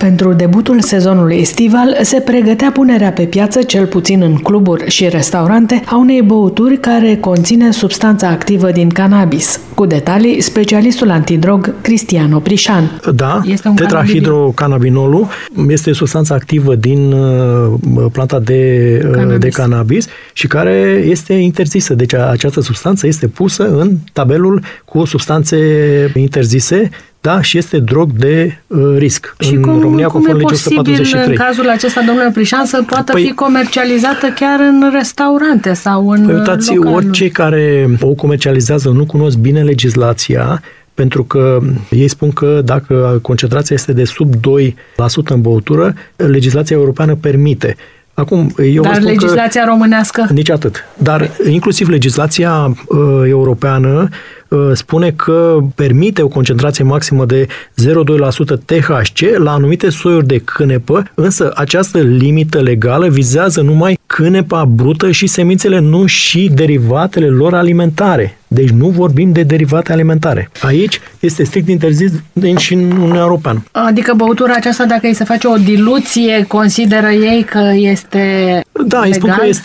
Pentru debutul sezonului estival se pregătea punerea pe piață, cel puțin în cluburi și restaurante, a unei băuturi care conține substanța activă din cannabis. Cu detalii, specialistul antidrog Cristian Oprișan. Da, tetrahidrocannabinolul este substanța activă din planta de cannabis și care este interzisă. Deci această substanță este pusă în tabelul cu substanțe interzise. Da, și este drog de risc. Și cum e posibil în cazul acesta, domnule Prișan, să poată fi comercializată chiar în restaurante sau în uitați, orice care o comercializează nu cunosc bine legislația, pentru că ei spun că dacă concentrația este de sub 2% în băutură, legislația europeană permite. Acum, dar legislația românească? Nici atât. Dar inclusiv legislația europeană spune că permite o concentrație maximă de 0,2% THC la anumite soiuri de cânepă, însă această limită legală vizează numai cânepa brută și semințele, nu și derivatele lor alimentare. Deci nu vorbim de derivate alimentare. Aici este strict interzis și în Uniunea Europeană. Adică băutura aceasta, dacă îi se face o diluție, consideră ei că este da, legal? Îi spun că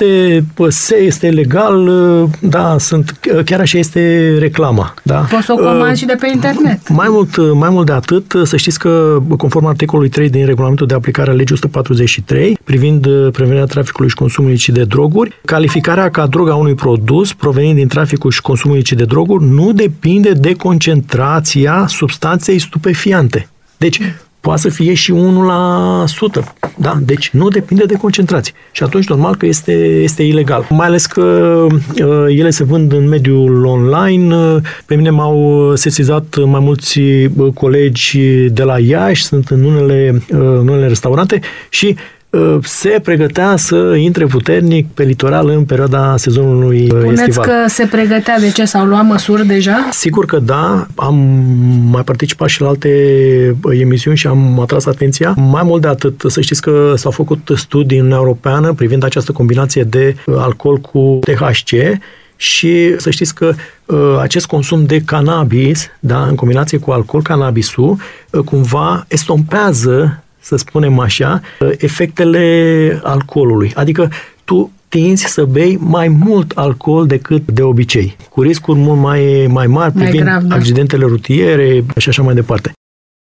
este legal, da, chiar așa este reclama. Da. Poți să o comanzi și de pe internet. Mai mult de atât, să știți că, conform articolului 3 din regulamentul de aplicare a legii 143, privind prevenirea traficului și consumului ilicit de droguri, calificarea ca drog a unui produs provenind din traficul și consumul ilicit de droguri nu depinde de concentrația substanței stupefiante. Deci, poate să fie și 1%. Da? Deci nu depinde de concentrație. Și atunci normal că este ilegal. Mai ales că ele se vând în mediul online. Pe mine m-au sesizat mai mulți colegi de la Iași, sunt în unele restaurante și se pregătea să intre puternic pe litoral în perioada sezonului estival. Spuneți că se pregătea, de ce? S-au luat măsuri deja? Sigur că da. Am mai participat și la alte emisiuni și am atras atenția. Mai mult de atât, să știți că s-au făcut studii în Uniunea Europeană privind această combinație de alcool cu THC și să știți că acest consum de cannabis, da, în combinație cu alcool, cannabisul, cumva estompează, să spunem așa, efectele alcoolului. Adică tu tinzi să bei mai mult alcool decât de obicei, cu riscuri mult mai mari privind accidentele rutiere și așa mai departe.